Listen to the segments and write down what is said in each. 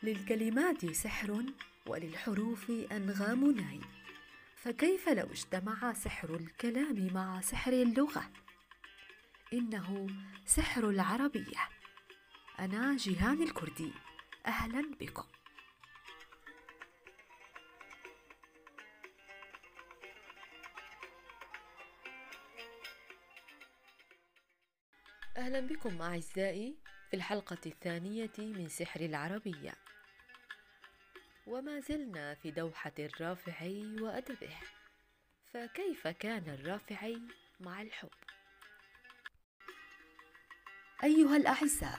للكلمات سحر وللحروف أنغام ناي، فكيف لو اجتمع سحر الكلام مع سحر اللغة؟ إنه سحر العربية. أنا جيهان الكردي، أهلا بكم. أهلا بكم أعزائي في الحلقة الثانية من سحر العربية، وما زلنا في دوحة الرافعي وأدبه. فكيف كان الرافعي مع الحب؟ أيها الأعزاء،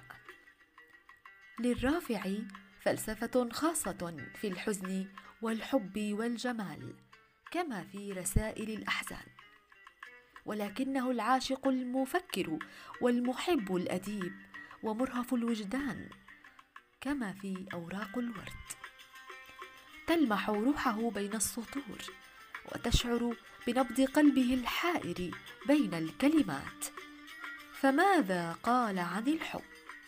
للرافعي فلسفة خاصة في الحزن والحب والجمال كما في رسائل الأحزان، ولكنه العاشق المفكر والمحب الأديب ومرهف الوجدان كما في أوراق الورد. تلمح روحه بين السطور وتشعر بنبض قلبه الحائر بين الكلمات. فماذا قال عن الحب؟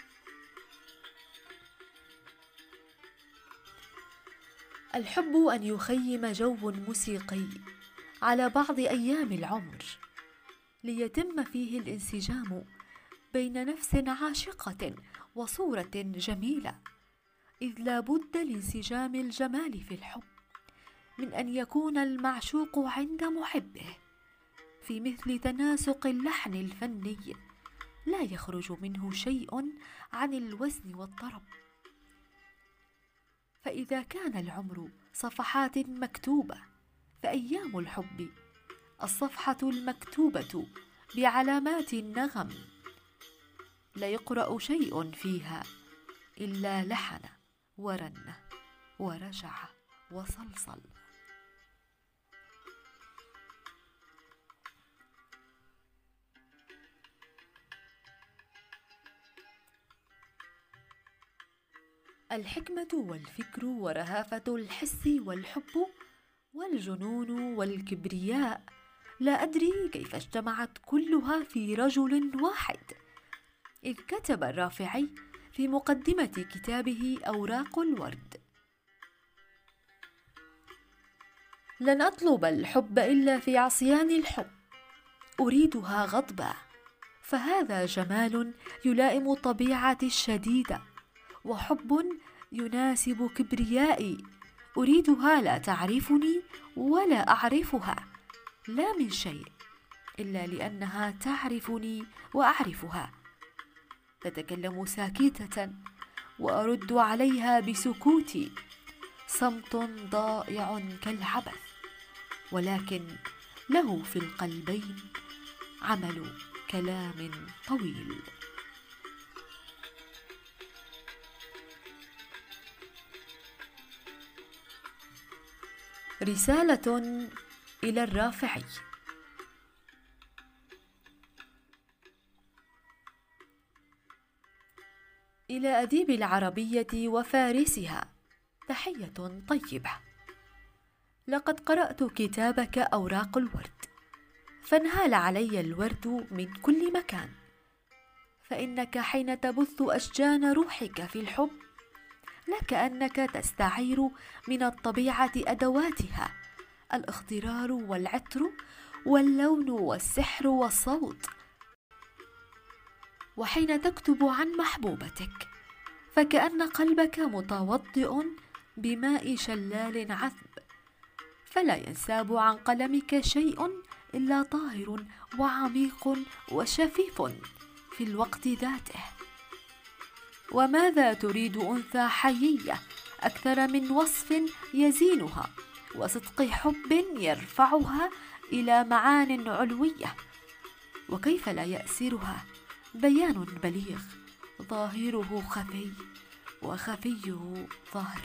الحب أن يخيم جو موسيقي على بعض أيام العمر ليتم فيه الانسجام بين نفس عاشقة وصورة جميلة، إذ لا بد لانسجام الجمال في الحب من أن يكون المعشوق عند محبه في مثل تناسق اللحن الفني لا يخرج منه شيء عن الوزن والطرب. فإذا كان العمر صفحات مكتوبة، فأيام الحب الصفحة المكتوبة بعلامات النغم، لا يقرأ شيء فيها إلا لحن ورن ورجع وصلصل. الحكمة والفكر ورهافة الحس والحب والجنون والكبرياء، لا أدري كيف اجتمعت كلها في رجل واحد، إذ كتب الرافعي في مقدمة كتابه أوراق الورد: لن أطلب الحب إلا في عصيان الحب، أريدها غضبا، فهذا جمال يلائم طبيعتي الشديدة، وحب يناسب كبريائي، أريدها لا تعرفني ولا أعرفها، لا من شيء إلا لأنها تعرفني وأعرفها، تتكلم ساكتة وأرد عليها بسكوتي، صمت ضائع كالعبث، ولكن له في القلبين عمل كلام طويل. رسالة إلى الرافعي. إلى أديب العربية وفارسها، تحية طيبة. لقد قرأت كتابك أوراق الورد، فانهال علي الورد من كل مكان، فإنك حين تبث أشجان روحك في الحب لكأنك تستعير من الطبيعة أدواتها، الاخضرار والعطر واللون والسحر والصوت. وحين تكتب عن محبوبتك فكأن قلبك متوضئ بماء شلال عذب، فلا ينساب عن قلمك شيء إلا طاهر وعميق وشفيف في الوقت ذاته. وماذا تريد أنثى حيية أكثر من وصف يزينها وصدق حب يرفعها إلى معان علوية؟ وكيف لا يأسرها بيان بليغ ظاهره خفي وخفيه ظاهر؟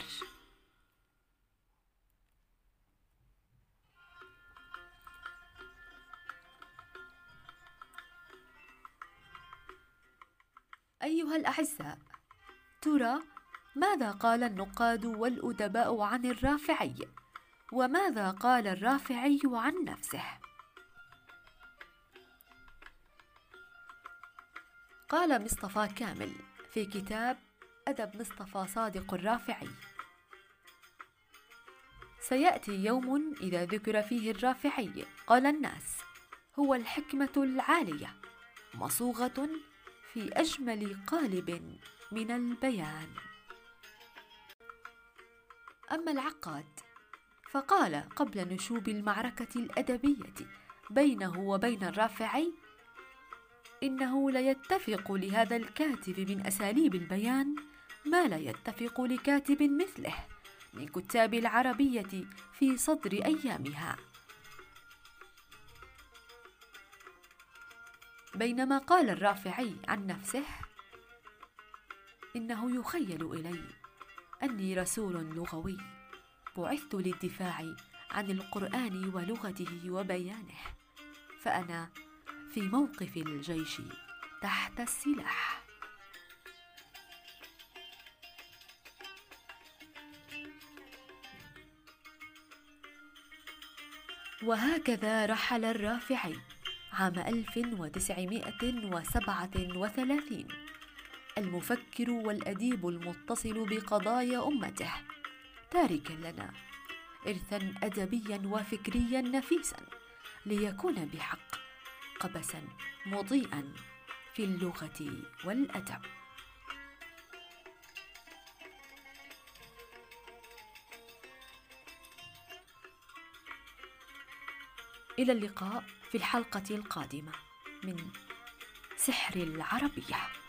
أيها الأعزاء، ترى ماذا قال النقاد والأدباء عن الرافعي؟ وماذا قال الرافعي عن نفسه؟ قال مصطفى كامل في كتاب أدب مصطفى صادق الرافعي. سيأتي يوم إذا ذكر فيه الرافعي قال الناس: هو الحكمة العالية مصوغة في أجمل قالب من البيان. أما العقاد فقال قبل نشوب المعركة الأدبية بينه وبين الرافعي: إنه لا يتفق لهذا الكاتب من أساليب البيان ما لا يتفق لكاتب مثله من كتاب العربية في صدر أيامها. بينما قال الرافعي عن نفسه: إنه يخيل إلي أني رسول لغوي بعثت للدفاع عن القرآن ولغته وبيانه، فأنا في موقف الجيش تحت السلاح. وهكذا رحل الرافعي عام 1937، المفكر والأديب المتصل بقضايا أمته، تاركا لنا إرثا أدبيا وفكريا نفيسا ليكون بحق قبسا مضيئا في اللغة والأدب. إلى اللقاء في الحلقة القادمة من سحر العربية.